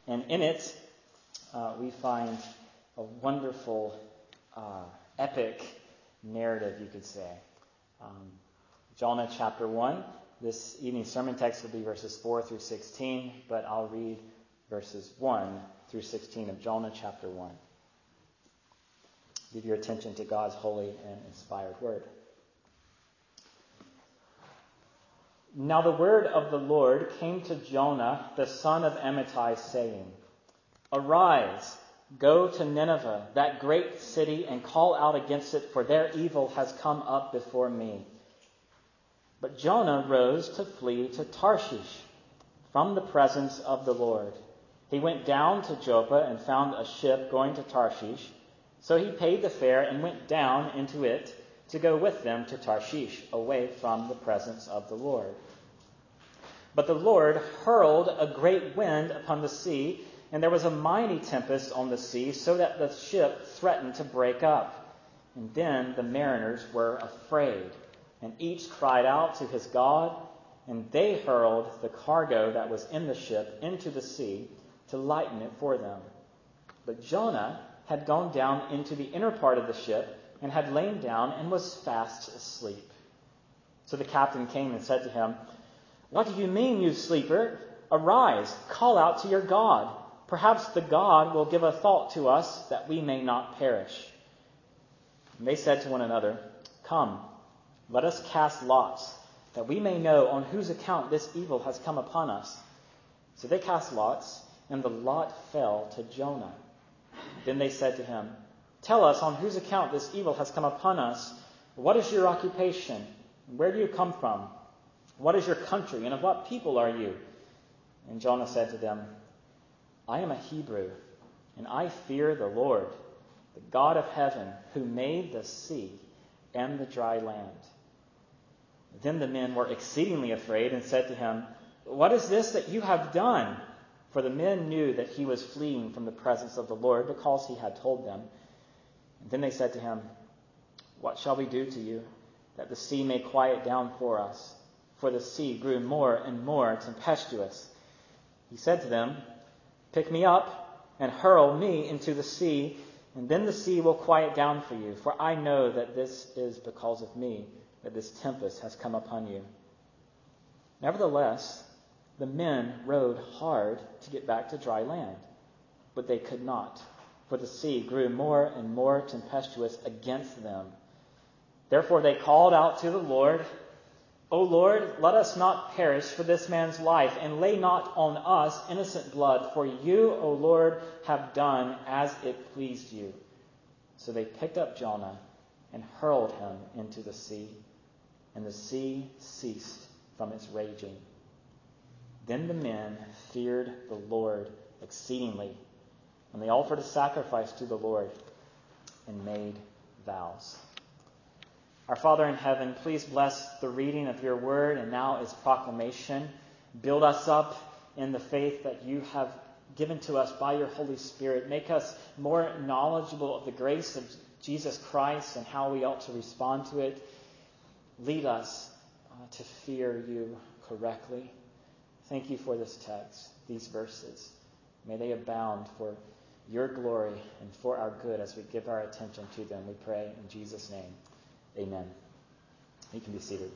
And in it, we find a wonderful, epic narrative, you could say. Jonah chapter 1. This evening's sermon text will be verses 4 through 16, but I'll read verses 1 through 16 of Jonah chapter 1. Give your attention to God's holy and inspired word. Now the word of the Lord came to Jonah, the son of Amittai, saying, Arise, go to Nineveh, that great city, and call out against it, for their evil has come up before me. But Jonah rose to flee to Tarshish from the presence of the Lord. He went down to Joppa and found a ship going to Tarshish. So he paid the fare and went down into it to go with them to Tarshish, away from the presence of the Lord. But the Lord hurled a great wind upon the sea, and there was a mighty tempest on the sea, so that the ship threatened to break up. And then the mariners were afraid, and each cried out to his God, and they hurled the cargo that was in the ship into the sea to lighten it for them. But Jonah had gone down into the inner part of the ship and had lain down and was fast asleep. So the captain came and said to him, What do you mean, you sleeper? Arise, call out to your God. Perhaps the God will give a thought to us that we may not perish. And they said to one another, Come, let us cast lots, that we may know on whose account this evil has come upon us. So they cast lots, and the lot fell to Jonah. Then they said to him, Tell us on whose account this evil has come upon us. What is your occupation? Where do you come from? What is your country, and of what people are you? And Jonah said to them, I am a Hebrew, and I fear the Lord, the God of heaven, who made the sea and the dry land. Then the men were exceedingly afraid and said to him, What is this that you have done? For the men knew that he was fleeing from the presence of the Lord, because he had told them. And then they said to him, What shall we do to you, that the sea may quiet down for us? For the sea grew more and more tempestuous. He said to them, Pick me up and hurl me into the sea, and then the sea will quiet down for you. For I know that this is because of me that this tempest has come upon you. Nevertheless, the men rowed hard to get back to dry land, but they could not, for the sea grew more and more tempestuous against them. Therefore they called out to the Lord, O Lord, let us not perish for this man's life, and lay not on us innocent blood, for you, O Lord, have done as it pleased you. So they picked up Jonah and hurled him into the sea, and the sea ceased from its raging. Then the men feared the Lord exceedingly, and they offered a sacrifice to the Lord and made vows. Our Father in heaven, please bless the reading of your word and now its proclamation. Build us up in the faith that you have given to us by your Holy Spirit. Make us more knowledgeable of the grace of Jesus Christ and how we ought to respond to it. Lead us to fear you correctly. Thank you for this text, these verses. May they abound for your glory and for our good as we give our attention to them. We pray in Jesus' name. Amen. You can be seated.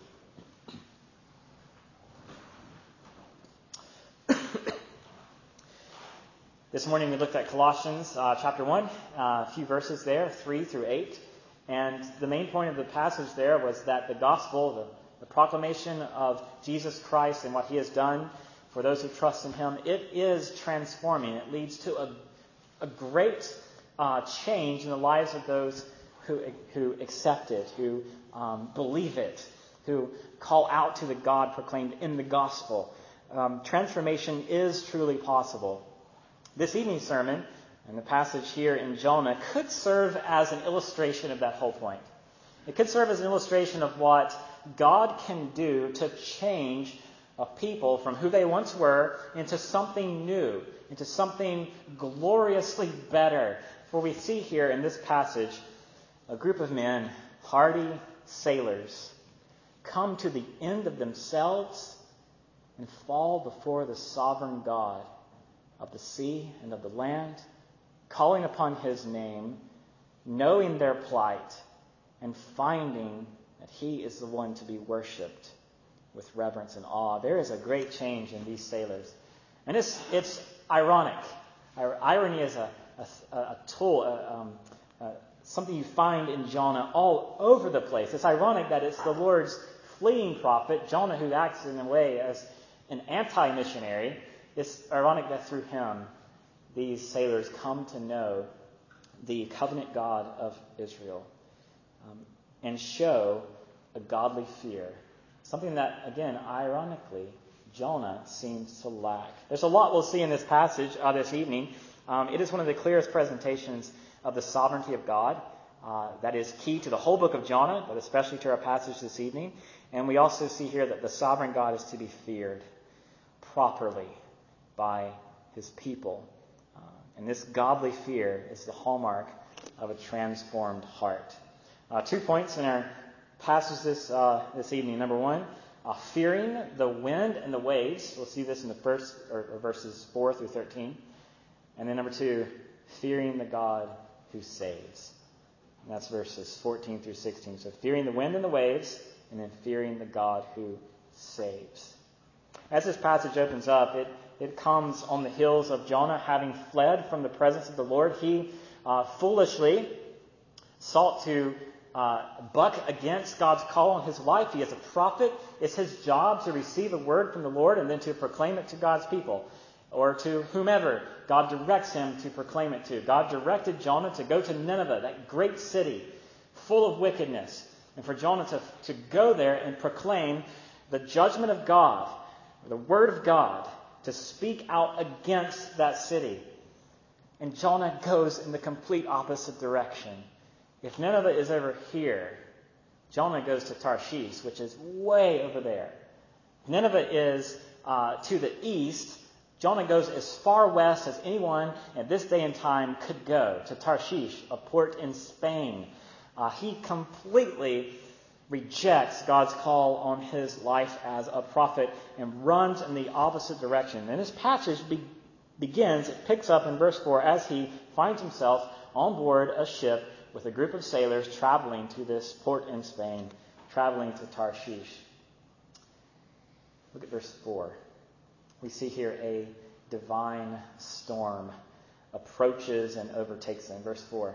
This morning we looked at Colossians chapter 1, a few verses there, 3 through 8. And the main point of the passage there was that the gospel, the proclamation of Jesus Christ and what he has done for those who trust in him, it is transforming. It leads to a great change in the lives of those who accept it, who believe it, who call out to the God proclaimed in the gospel. Transformation is truly possible. This evening's sermon and the passage here in Jonah could serve as an illustration of that whole point. It could serve as an illustration of what God can do to change a people from who they once were into something new, into something gloriously better. For we see here in this passage a group of men, hardy sailors, come to the end of themselves and fall before the sovereign God of the sea and of the land, calling upon his name, knowing their plight, and finding that he is the one to be worshipped with reverence and awe. There is a great change in these sailors. And it's ironic. Irony is a tool, something you find in Jonah all over the place. It's ironic that it's the Lord's fleeing prophet, Jonah, who acts in a way as an anti-missionary. It's ironic that through him, these sailors come to know the covenant God of Israel and show a godly fear. Something that, again, ironically, Jonah seems to lack. There's a lot we'll see in this passage this evening. It is one of the clearest presentations of the sovereignty of God. That is key to the whole book of Jonah, but especially to our passage this evening. And we also see here that the sovereign God is to be feared properly by his people. And this godly fear is the hallmark of a transformed heart. 2 points in our passage this evening. Number one, fearing the wind and the waves. We'll see this in the first or verses 4 through 13. And then number two, fearing the God who saves. And that's verses 14 through 16. So fearing the wind and the waves, and then fearing the God who saves. As this passage opens up, it comes on the heels of Jonah having fled from the presence of the Lord. He foolishly sought to buck against God's call on his life. He is a prophet. It's his job to receive a word from the Lord and then to proclaim it to God's people, or to whomever God directs him to proclaim it to. God directed Jonah to go to Nineveh, that great city full of wickedness, and for Jonah to go there and proclaim the judgment of God, the word of God, to speak out against that city. And Jonah goes in the complete opposite direction. If Nineveh is over here, Jonah goes to Tarshish, which is way over there. Nineveh is to the east. Jonah goes as far west as anyone at this day and time could go, to Tarshish, a port in Spain. He completely rejects God's call on his life as a prophet and runs in the opposite direction. And this passage begins, it picks up in verse 4 as he finds himself on board a ship with a group of sailors traveling to this port in Spain, traveling to Tarshish. Look at verse 4. We see here a divine storm approaches and overtakes them. Verse 4.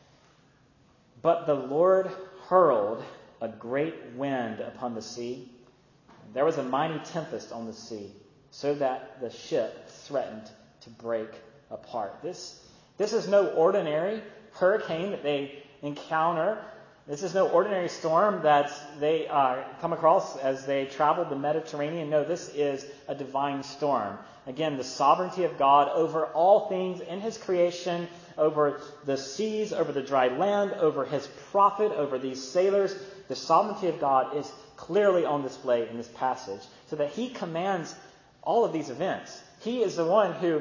But the Lord hurled a great wind upon the sea. There was a mighty tempest on the sea, so that the ship threatened to break apart. This is no ordinary hurricane that they encounter. This is no ordinary storm that they come across as they travel the Mediterranean. No, this is a divine storm. Again, the sovereignty of God over all things in his creation, over the seas, over the dry land, over his prophet, over these sailors. The sovereignty of God is clearly on display in this passage, so that he commands all of these events. He is the one who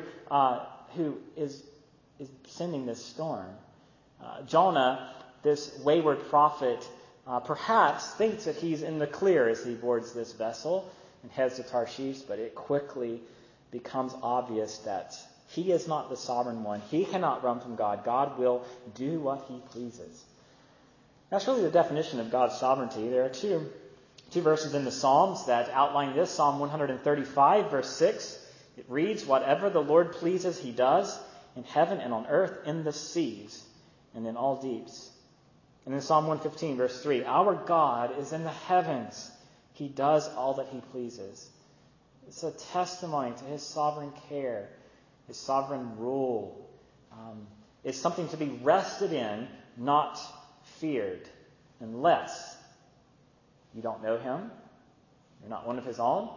is sending this storm. Jonah, this wayward prophet, perhaps thinks that he's in the clear as he boards this vessel and heads to Tarshish, but it quickly becomes obvious that he is not the sovereign one. He cannot run from God. God will do what he pleases. That's really the definition of God's sovereignty. There are two verses in the Psalms that outline this. Psalm 135, verse 6. It reads, "Whatever the Lord pleases, he does, in heaven and on earth, in the seas, and in all deeps." And in Psalm 115, verse 3, "Our God is in the heavens. He does all that he pleases." It's a testimony to his sovereign care, his sovereign rule. It's something to be rested in, not feared, unless you don't know him, you're not one of his own,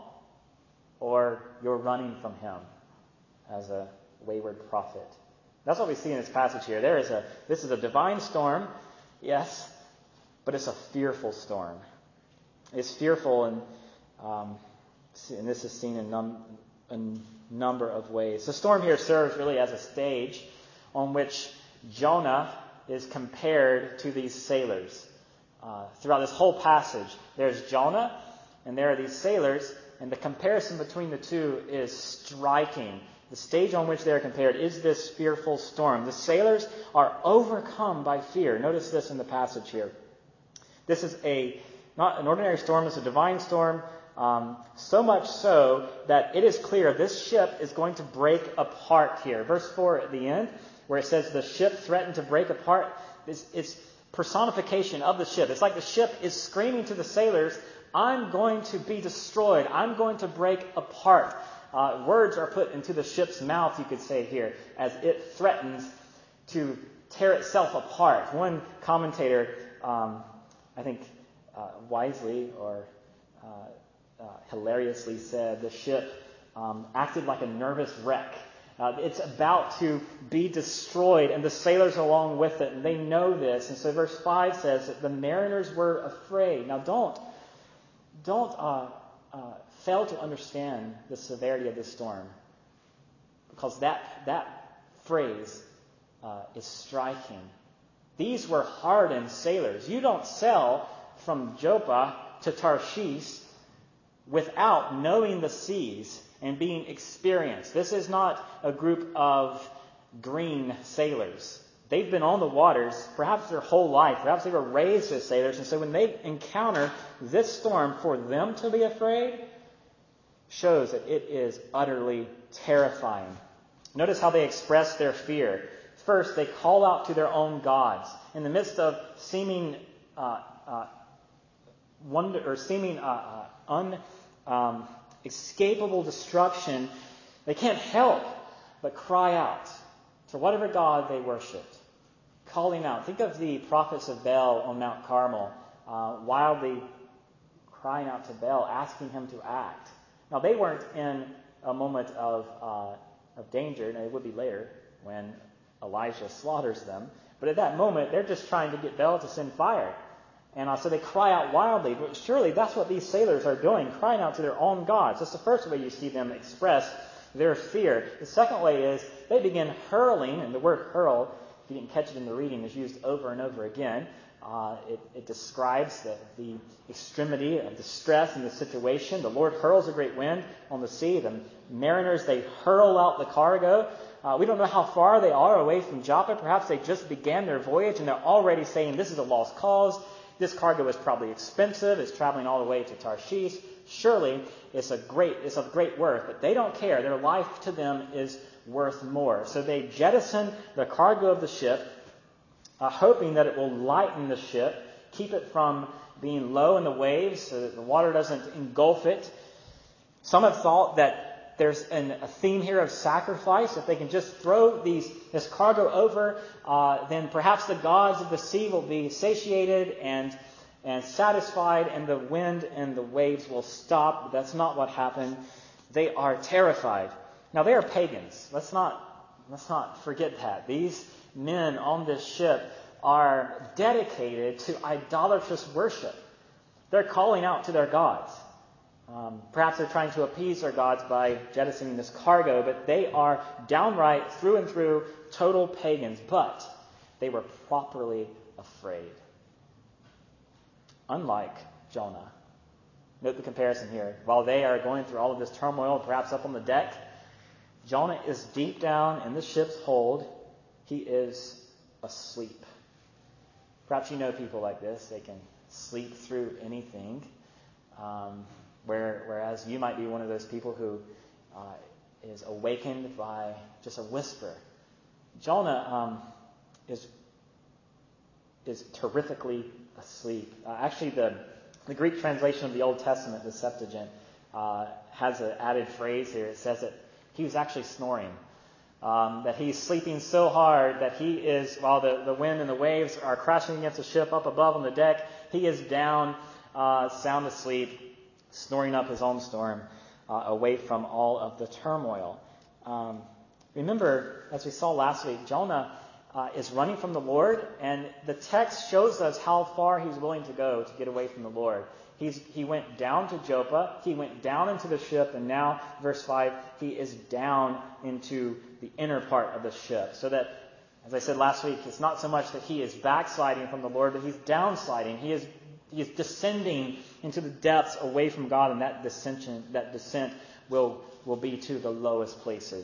or you're running from him as a wayward prophet. That's what we see in this passage here. This is a divine storm, yes, but it's a fearful storm. It's fearful, and this is seen in a number of ways. The storm here serves really as a stage on which Jonah is compared to these sailors. Throughout this whole passage, there's Jonah, and there are these sailors, and the comparison between the two is striking. The stage on which they are compared is this fearful storm. The sailors are overcome by fear. Notice this in the passage here. This is not an ordinary storm, it's a divine storm. So much so that it is clear this ship is going to break apart here. Verse 4 at the end, where it says the ship threatened to break apart, it's personification of the ship. It's like the ship is screaming to the sailors, I'm going to be destroyed. I'm going to break apart. Words are put into the ship's mouth, you could say here, as it threatens to tear itself apart. One commentator, I think wisely or hilariously said the ship acted like a nervous wreck. It's about to be destroyed, and the sailors along with it, and they know this. And so verse 5 says that the mariners were afraid. Now don't fail to understand the severity of this storm, because that phrase is striking. These were hardened sailors. You don't sail from Joppa to Tarshish without knowing the seas and being experienced. This is not a group of green sailors. They've been on the waters perhaps their whole life. Perhaps they were raised as sailors. And so when they encounter this storm, for them to be afraid shows that it is utterly terrifying. Notice how they express their fear. First, they call out to their own gods. In the midst of seeming wonder or seeming unescapable destruction, they can't help but cry out to whatever god they worshipped, calling out. Think of the prophets of Baal on Mount Carmel, wildly crying out to Baal, asking him to act. Now, they weren't in a moment of danger, and it would be later when Elijah slaughters them. But at that moment, they're just trying to get Baal to send fire. And so they cry out wildly. But surely that's what these sailors are doing, crying out to their own gods. That's the first way you see them express their fear. The second way is they begin hurling, and the word hurl, if you didn't catch it in the reading, is used over and over again. It describes the extremity of distress in the situation. The Lord hurls a great wind on the sea. The mariners, they hurl out the cargo. We don't know how far they are away from Joppa. Perhaps they just began their voyage and they're already saying this is a lost cause. This cargo is probably expensive. It's traveling all the way to Tarshish. Surely it's of great worth. But they don't care. Their life to them is worth more. So they jettison the cargo of the ship, hoping that it will lighten the ship, keep it from being low in the waves so that the water doesn't engulf it. Some have thought that there's a theme here of sacrifice. If they can just throw this cargo over, then perhaps the gods of the sea will be satiated and satisfied, and the wind and the waves will stop. But that's not what happened. They are terrified. Now, they are pagans. Let's not forget that. These men on this ship are dedicated to idolatrous worship. They're calling out to their gods. Perhaps they're trying to appease their gods by jettisoning this cargo, but they are downright, through and through, total pagans. But they were properly afraid. Unlike Jonah. Note the comparison here. While they are going through all of this turmoil, perhaps up on the deck, Jonah is deep down in the ship's hold. He is asleep. Perhaps you know people like this. They can sleep through anything. Whereas you might be one of those people who is awakened by just a whisper. Jonah is terrifically asleep. Actually, the Greek translation of the Old Testament, the Septuagint, has an added phrase here. It says that he was actually snoring. That he's sleeping so hard that he is, while the wind and the waves are crashing against the ship up above on the deck, he is down, sound asleep, snoring up his own storm, away from all of the turmoil. Remember, as we saw last week, Jonah is running from the Lord, and the text shows us how far he's willing to go to get away from the Lord. He went down to Joppa, he went down into the ship, and now, verse 5, he is down into the inner part of the ship. So that, as I said last week, it's not so much that he is backsliding from the Lord, but he's downsliding. He is descending into the depths away from God, and that descent will be to the lowest places.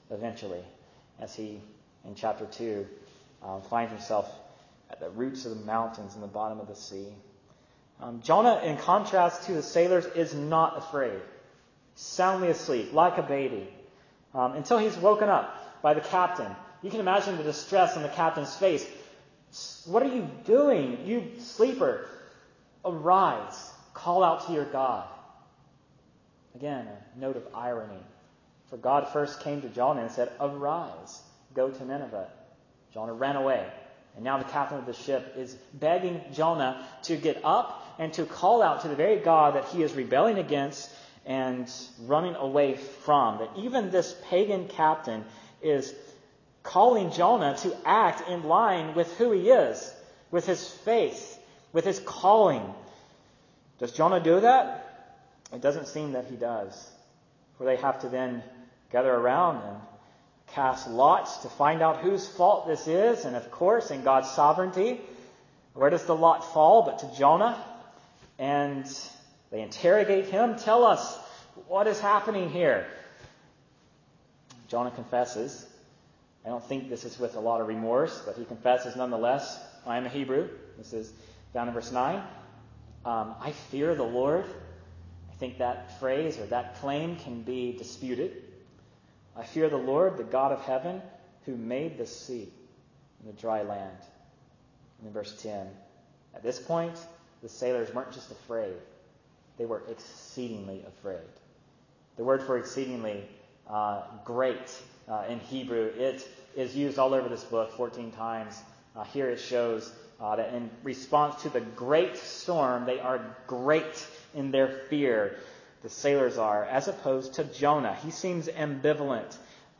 eventually, as he, in chapter 2, finds himself at the roots of the mountains in the bottom of the sea. Jonah, in contrast to the sailors, is not afraid. Soundly asleep, like a baby, until he's woken up by the captain. You can imagine the distress on the captain's face. What are you doing, you sleeper? Arise, call out to your God. Again, a note of irony. For God first came to Jonah and said, arise, go to Nineveh. Jonah ran away. And now the captain of the ship is begging Jonah to get up and to call out to the very God that he is rebelling against and running away from. That even this pagan captain is calling Jonah to act in line with who he is, with his faith, with his calling. Does Jonah do that? It doesn't seem that he does. For they have to then gather around and cast lots to find out whose fault this is. And of course, in God's sovereignty, where does the lot fall but to Jonah? And they interrogate him. Tell us, what is happening here? Jonah confesses. I don't think this is with a lot of remorse, but he confesses nonetheless. I am a Hebrew. This is down in verse 9. I fear the Lord. I think that phrase or that claim can be disputed. I fear the Lord, the God of heaven, who made the sea and the dry land. And in verse 10, at this point, the sailors weren't just afraid. They were exceedingly afraid. The word for exceedingly, great in Hebrew, it is used all over this book 14 times. Here it shows that in response to the great storm, they are great in their fear. The sailors are, as opposed to Jonah. He seems ambivalent.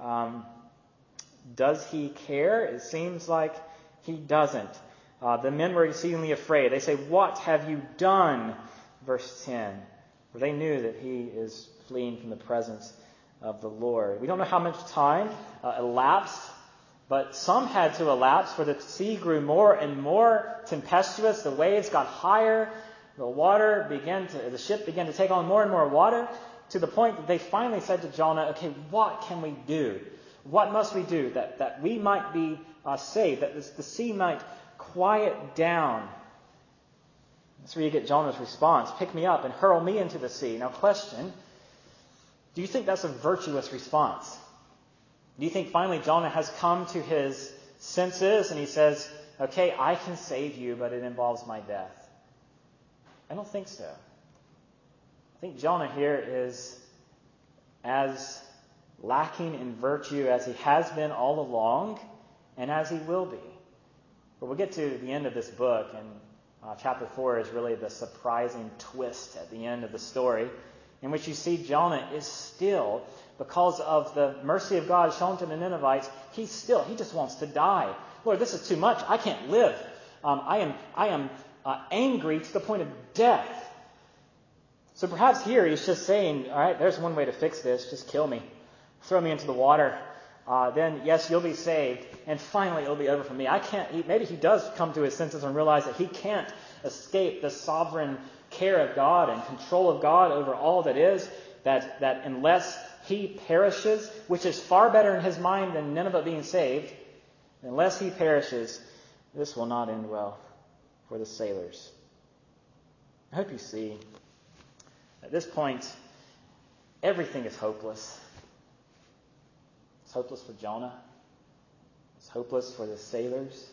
Does he care? It seems like he doesn't. The men were exceedingly afraid. They say, what have you done? Verse 10. For they knew that he is fleeing from the presence of the Lord. We don't know how much time elapsed, but some had to elapse, for the sea grew more and more tempestuous. The waves got higher. The ship began to take on more and more water, to the point that they finally said to Jonah, okay, what can we do? What must we do that we might be saved, that the sea might quiet down? That's where you get Jonah's response. Pick me up and hurl me into the sea. Now question, do you think that's a virtuous response? Do you think finally Jonah has come to his senses and he says, okay, I can save you, but it involves my death? I don't think so. I think Jonah here is as lacking in virtue as he has been all along and as he will be. But we'll get to the end of this book, and chapter 4 is really the surprising twist at the end of the story, in which you see Jonah is still, because of the mercy of God shown to the Ninevites, he just wants to die. Lord, this is too much. I can't live. I am angry to the point of death. So perhaps here he's just saying, all right, there's one way to fix this. Just kill me. Throw me into the water. Then, yes, you'll be saved. And finally, it'll be over for me. Maybe he does come to his senses and realize that he can't escape the sovereign care of God and control of God over all that is. That unless he perishes, which is far better in his mind than Nineveh being saved, unless he perishes, this will not end well for the sailors. I hope you see, at this point, everything is hopeless. It's hopeless for Jonah. It's hopeless for the sailors.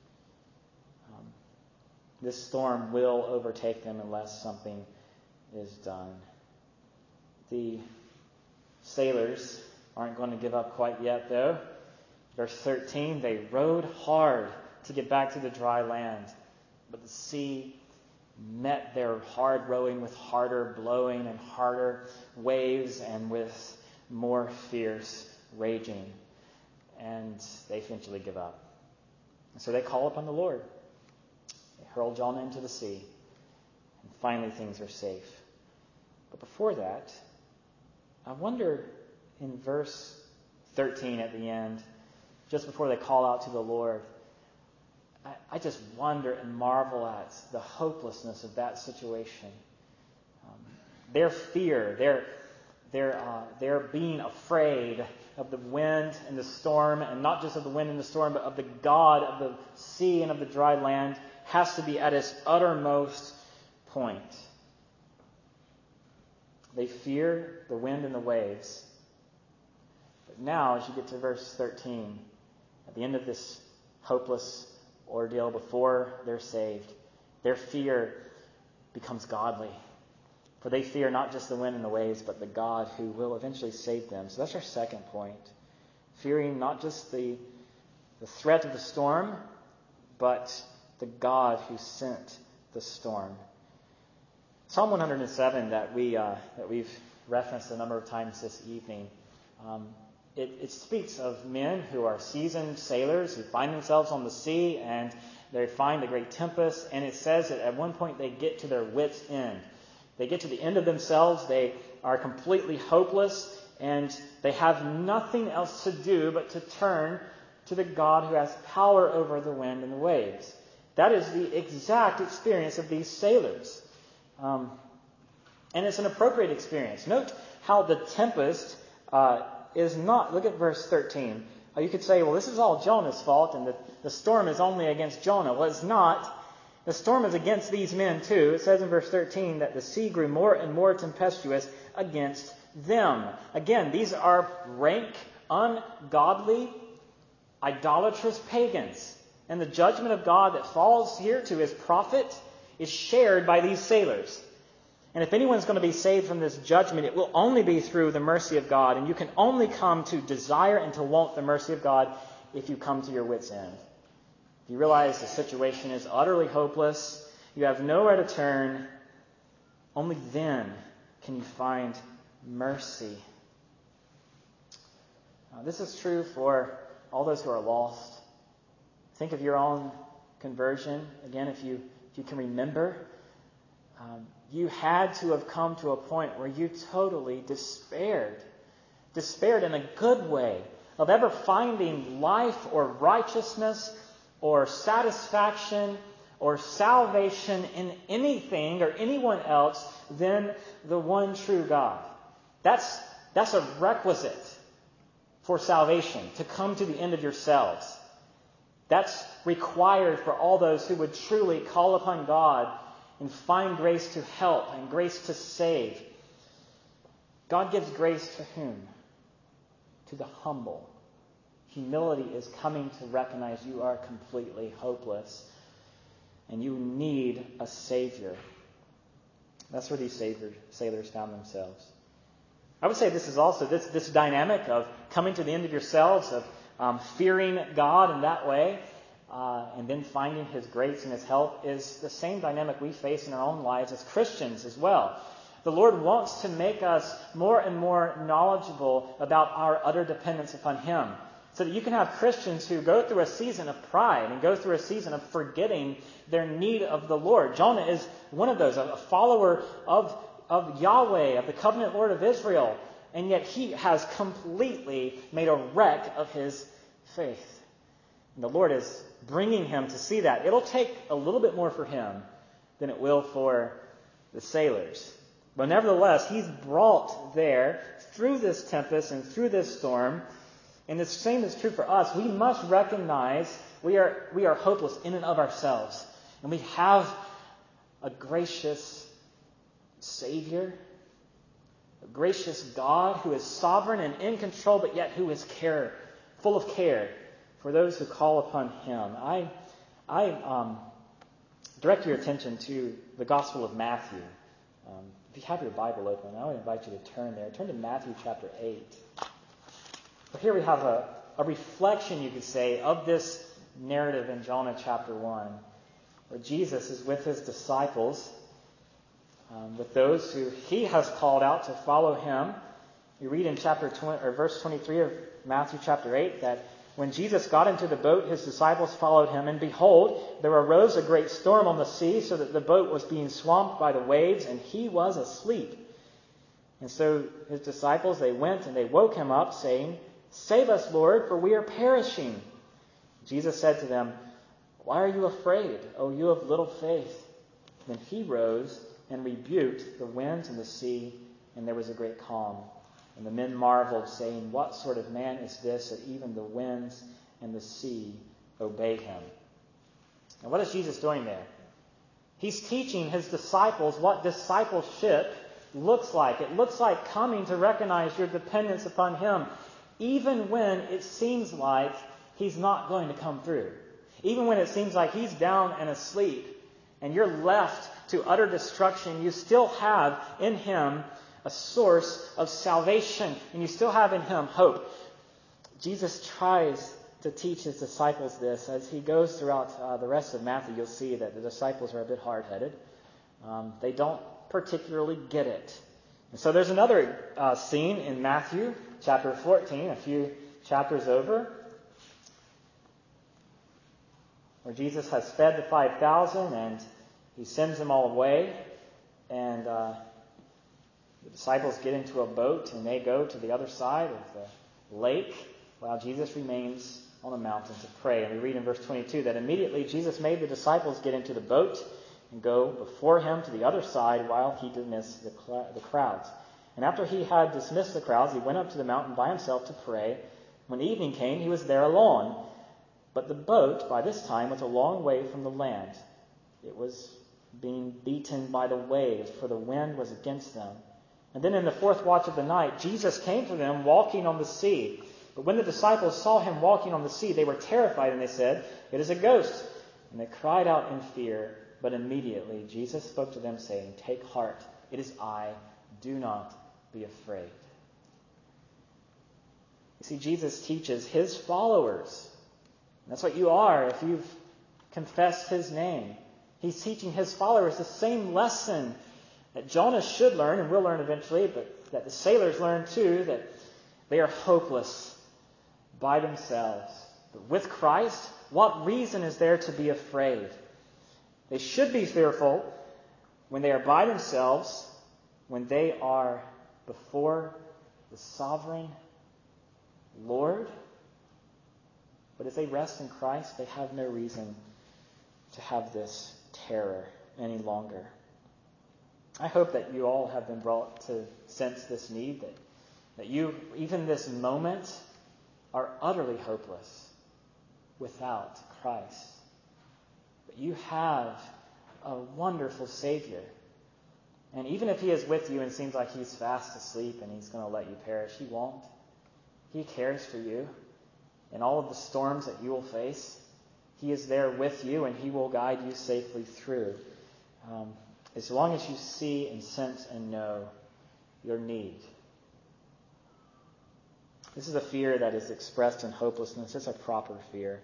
This storm will overtake them unless something is done. The sailors aren't going to give up quite yet, though. Verse 13, they rowed hard to get back to the dry land. But the sea met their hard rowing with harder blowing and harder waves and with more fierce raging. And they eventually give up. And so they call upon the Lord. They hurl Jonah into the sea. And finally things are safe. But before that, I wonder in verse 13 at the end, just before they call out to the Lord, I just wonder and marvel at the hopelessness of that situation. Their fear, their being afraid of the wind and the storm, and not just of the wind and the storm, but of the God of the sea and of the dry land, has to be at its uttermost point. They fear the wind and the waves. But now, as you get to verse 13, at the end of this hopeless ordeal before they're saved, their fear becomes godly. For they fear not just the wind and the waves, but the God who will eventually save them. So that's our second point. Fearing not just the threat of the storm, but the God who sent the storm. Psalm 107 that we've referenced a number of times this evening, it speaks of men who are seasoned sailors who find themselves on the sea and they find a great tempest, and it says that at one point they get to their wits' end. They get to the end of themselves, they are completely hopeless, and they have nothing else to do but to turn to the God who has power over the wind and the waves. That is the exact experience of these sailors. And it's an appropriate experience. Note how the tempest is not... Look at verse 13. You could say, well, this is all Jonah's fault, and the storm is only against Jonah. Well, it's not. The storm is against these men too. It says in verse 13 that the sea grew more and more tempestuous against them. Again, these are rank, ungodly, idolatrous pagans. And the judgment of God that falls here to his prophet is shared by these sailors. And if anyone's going to be saved from this judgment, it will only be through the mercy of God. And you can only come to desire and to want the mercy of God if you come to your wits' end. If you realize the situation is utterly hopeless, you have nowhere to turn, only then can you find mercy. This is true for all those who are lost. Think of your own conversion. Again, if you can remember, you had to have come to a point where you totally despaired in a good way of ever finding life or righteousness or satisfaction or salvation in anything or anyone else than the one true God. That's a requisite for salvation, to come to the end of yourselves. That's required for all those who would truly call upon God and find grace to help and grace to save. God gives grace to whom? To the humble. Humility is coming to recognize you are completely hopeless and you need a Savior. That's where these sailors found themselves. I would say this is also this dynamic of coming to the end of yourselves, of fearing God in that way, and then finding His grace and His help is the same dynamic we face in our own lives as Christians as well. The Lord wants to make us more and more knowledgeable about our utter dependence upon Him, so that you can have Christians who go through a season of pride and go through a season of forgetting their need of the Lord. Jonah is one of those, a follower of Yahweh, of the covenant Lord of Israel, and yet he has completely made a wreck of his faith. And the Lord is bringing him to see that. It'll take a little bit more for him than it will for the sailors. But nevertheless, he's brought there through this tempest and through this storm. And the same is true for us. We must recognize we are hopeless in and of ourselves. And we have a gracious Savior, a gracious God who is sovereign and in control, but yet who is full of care for those who call upon Him. I direct your attention to the Gospel of Matthew. If you have your Bible open, I would invite you to turn there. Turn to Matthew chapter 8. But here we have a reflection, you could say, of this narrative in Jonah chapter 1, where Jesus is with His disciples, with those who He has called out to follow Him. You read in verse 23 of Matthew chapter 8 that when Jesus got into the boat, His disciples followed Him, and behold, there arose a great storm on the sea, so that the boat was being swamped by the waves, and He was asleep. And so His disciples, they went and they woke Him up, saying, "Save us, Lord, for we are perishing." Jesus said to them, "Why are you afraid, O you of little faith?" Then He rose and rebuked the winds and the sea, and there was a great calm. And the men marveled, saying, "What sort of man is this that even the winds and the sea obey him?" And what is Jesus doing there? He's teaching his disciples what discipleship looks like. It looks like coming to recognize your dependence upon him, even when it seems like he's not going to come through. Even when it seems like he's down and asleep and you're left to utter destruction, you still have in him a source of salvation, and you still have in him hope. Jesus tries to teach his disciples this. As he goes throughout the rest of Matthew, you'll see that the disciples are a bit hard-headed. They don't particularly get it. And so there's another scene in Matthew chapter 14, a few chapters over, where Jesus has fed the 5,000 and he sends them all away. And the disciples get into a boat and they go to the other side of the lake while Jesus remains on a mountain to pray. And we read in verse 22 that immediately Jesus made the disciples get into the boat and go before him to the other side while he dismissed the crowds. And after he had dismissed the crowds, he went up to the mountain by himself to pray. When evening came, he was there alone. But the boat, by this time, was a long way from the land. It was being beaten by the waves, for the wind was against them. And then in the fourth watch of the night, Jesus came to them walking on the sea. But when the disciples saw him walking on the sea, they were terrified, and they said, "It is a ghost." And they cried out in fear. But immediately Jesus spoke to them, saying, "Take heart, it is I. Do not be afraid." You see, Jesus teaches his followers. That's what you are if you've confessed his name. He's teaching his followers the same lesson that Jonah should learn and will learn eventually, but that the sailors learn too, that they are hopeless by themselves. But with Christ, what reason is there to be afraid? They should be fearful when they are by themselves, when they are before the sovereign Lord. But as they rest in Christ, they have no reason to have this terror any longer. I hope that you all have been brought to sense this need, that you, even this moment, are utterly hopeless without Christ. But you have a wonderful Savior. And even if he is with you and seems like he's fast asleep and he's going to let you perish, he won't. He cares for you. In all of the storms that you will face, he is there with you and he will guide you safely through. As long as you see and sense and know your need. This is a fear that is expressed in hopelessness. It's a proper fear.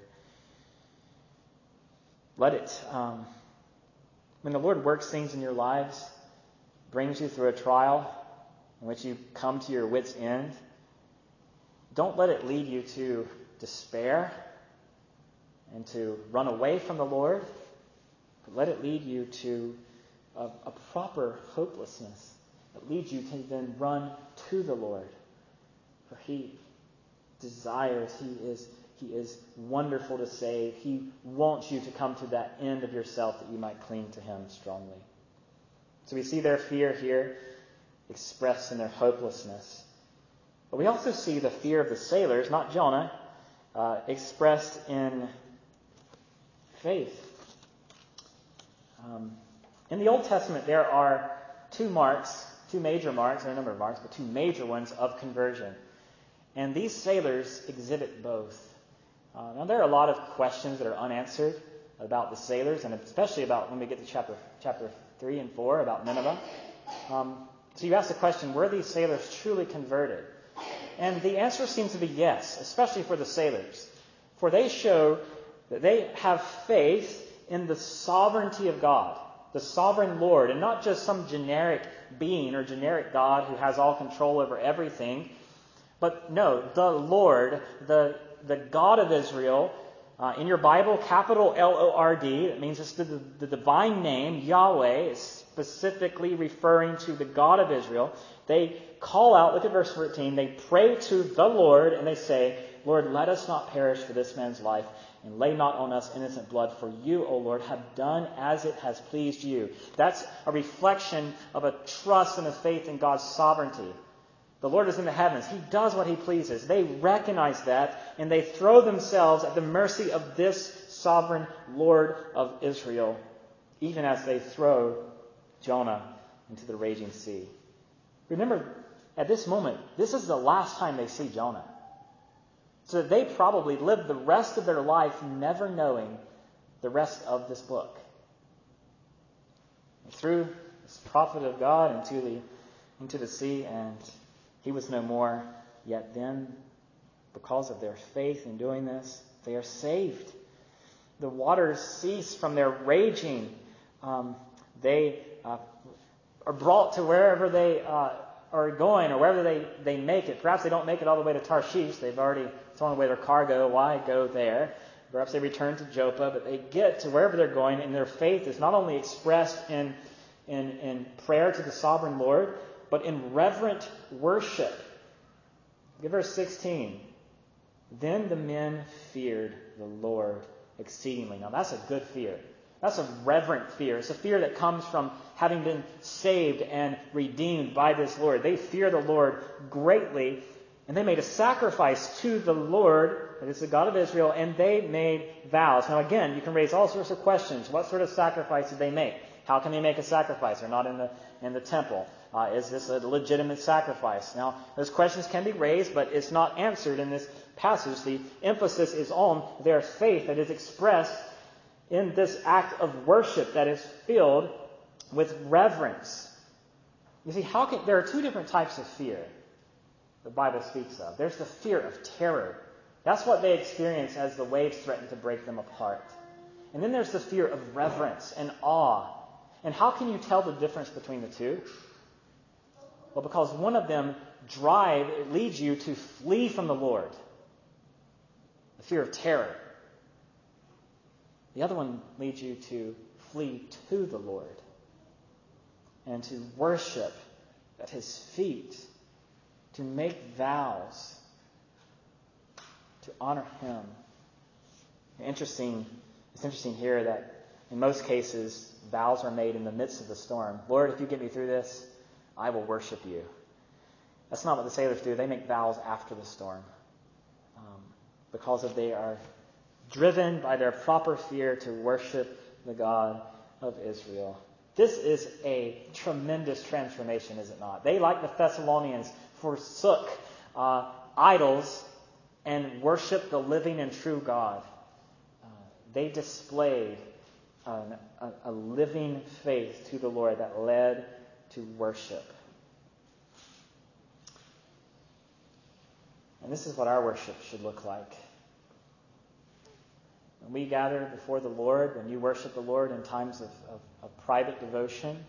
Let it. When the Lord works things in your lives, brings you through a trial in which you come to your wit's end, don't let it lead you to despair and to run away from the Lord, but let it lead you to a proper hopelessness that leads you to then run to the Lord. For he desires, he is wonderful to save. He wants you to come to that end of yourself that you might cling to him strongly. So we see their fear here expressed in their hopelessness. But we also see the fear of the sailors, not Jonah, expressed in faith. In the Old Testament, there are two major marks, there are a number of marks, but two major ones of conversion. And these sailors exhibit both. Now, there are a lot of questions that are unanswered about the sailors, and especially about when we get to chapter 3 and 4 about Nineveh. So you ask the question, were these sailors truly converted? And the answer seems to be yes, especially for the sailors. For they show that they have faith in the sovereignty of God, the sovereign Lord, and not just some generic being or generic God who has all control over everything. But no, the Lord, the God of Israel. In your Bible, capital L-O-R-D, that means it's the divine name, Yahweh, is specifically referring to the God of Israel. They call out, look at verse 14, they pray to the Lord and they say, "Lord, let us not perish for this man's life, and lay not on us innocent blood, for you, O Lord, have done as it has pleased you." That's a reflection of a trust and a faith in God's sovereignty. The Lord is in the heavens. He does what he pleases. They recognize that, and they throw themselves at the mercy of this sovereign Lord of Israel, even as they throw Jonah into the raging sea. Remember, at this moment, this is the last time they see Jonah. So they probably lived the rest of their life never knowing the rest of this book. They threw this prophet of God into the sea, and he was no more. Yet then, because of their faith in doing this, they are saved. The waters cease from their raging. They are brought to wherever they are going, or wherever they make it. Perhaps they don't make it all the way to Tarshish. They've already thrown away their cargo. Why go there? Perhaps they return to Joppa, but they get to wherever they're going, and their faith is not only expressed in prayer to the sovereign Lord, but in reverent worship. Look at verse 16. Then the men feared the Lord exceedingly. Now that's a good fear. That's a reverent fear. It's a fear that comes from having been saved and redeemed by this Lord. They fear the Lord greatly, and they made a sacrifice to the Lord, that is the God of Israel, and they made vows. Now again, you can raise all sorts of questions. What sort of sacrifice did they make? How can they make a sacrifice? They're not in the temple. Is this a legitimate sacrifice? Now, those questions can be raised, but it's not answered in this passage. The emphasis is on their faith that is expressed in this act of worship that is filled with reverence. You see, there are two different types of fear the Bible speaks of. There's the fear of terror. That's what they experience as the waves threaten to break them apart. And then there's the fear of reverence and awe. And how can you tell the difference between the two? Well, because one of them leads you to flee from the Lord. The fear of terror. The other one leads you to flee to the Lord and to worship at his feet, to make vows, to honor him. It's interesting here that in most cases, vows are made in the midst of the storm. Lord, if you get me through this, I will worship you. That's not what the sailors do. They make vows after the storm because they are driven by their proper fear to worship the God of Israel. This is a tremendous transformation, is it not? They, like the Thessalonians, forsook idols and worshiped the living and true God. They displayed a living faith to the Lord that led to worship. And this is what our worship should look like. When we gather before the Lord, when you worship the Lord in times of private devotion,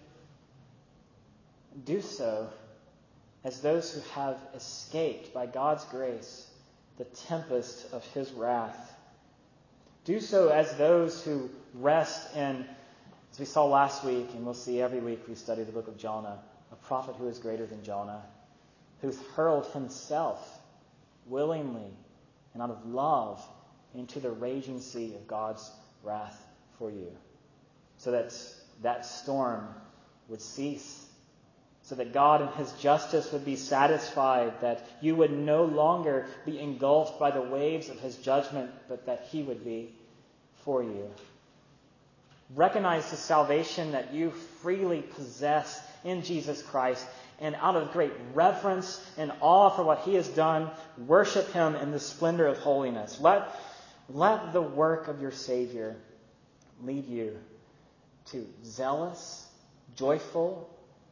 do so as those who have escaped by God's grace the tempest of his wrath. Do so as those who rest in, as we saw last week, and we'll see every week we study the book of Jonah, a prophet who is greater than Jonah, who's hurled himself willingly and out of love into the raging sea of God's wrath for you, so that that storm would cease, so that God in his justice would be satisfied, that you would no longer be engulfed by the waves of his judgment, but that he would be for you. Recognize the salvation that you freely possess in Jesus Christ, and out of great reverence and awe for what he has done, worship him in the splendor of holiness. Let the work of your Savior lead you to zealous, joyful,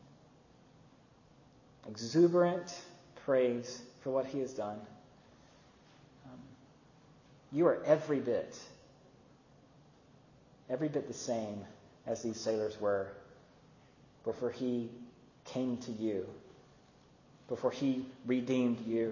exuberant praise for what he has done. You are every bit the same as these sailors were before he came to you, before he redeemed you.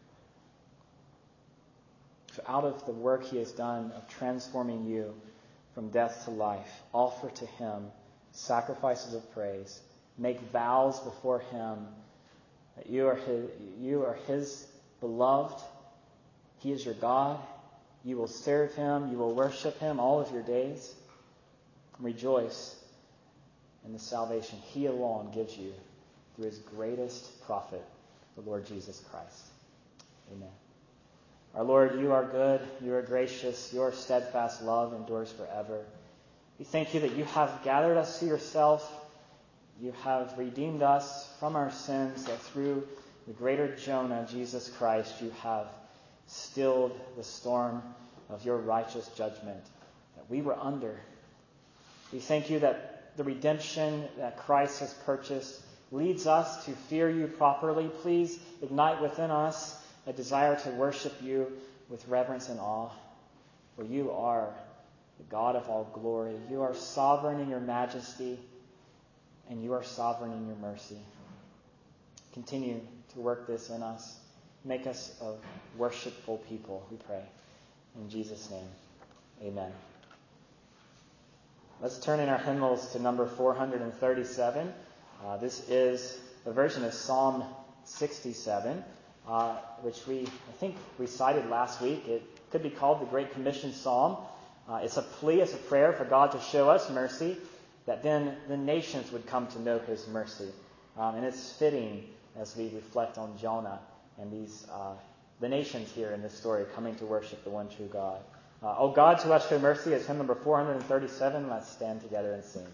So out of the work he has done of transforming you from death to life, offer to him sacrifices of praise. Make vows before him that you are his beloved. He is your God. You will serve him. You will worship him all of your days. Rejoice in the salvation he alone gives you through his greatest prophet, the Lord Jesus Christ. Amen. Our Lord, you are good, you are gracious, your steadfast love endures forever. We thank you that you have gathered us to yourself. You have redeemed us from our sins, that through the greater Jonah, Jesus Christ, you have stilled the storm of your righteous judgment that we were under. We thank you that the redemption that Christ has purchased leads us to fear you properly. Please ignite within us a desire to worship you with reverence and awe. For you are the God of all glory. You are sovereign in your majesty, and you are sovereign in your mercy. Continue to work this in us. Make us a worshipful people, we pray. In Jesus' name, amen. Let's turn in our hymnals to number 437. This is a version of Psalm 67, which I think, recited last week. It could be called the Great Commission Psalm. It's a plea, it's a prayer for God to show us mercy, that then the nations would come to know his mercy. And it's fitting as we reflect on Jonah and the nations here in this story coming to worship the one true God. O God, to us show mercy is hymn number 437. Let's stand together and sing.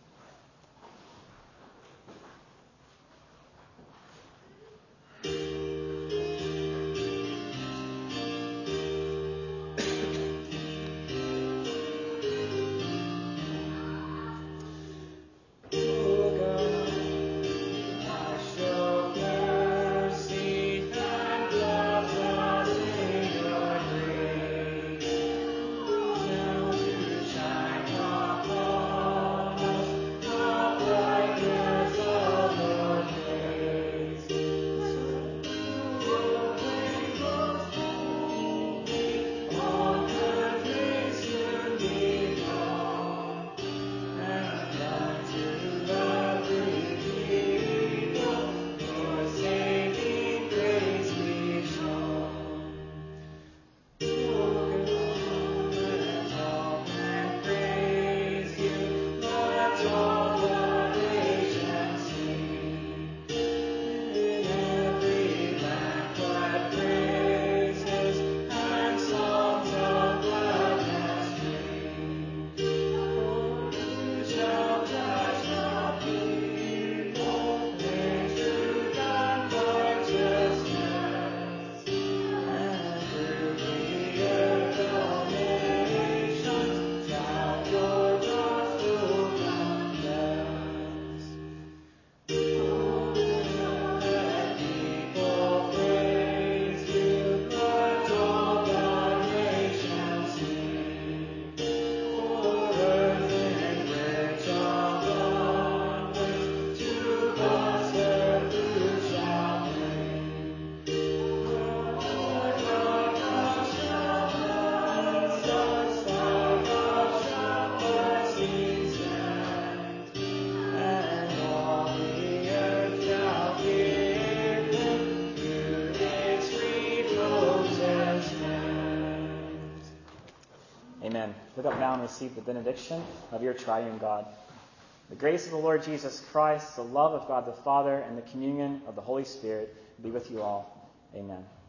Amen. Look up now and receive the benediction of your triune God. The grace of the Lord Jesus Christ, the love of God the Father, and the communion of the Holy Spirit be with you all. Amen.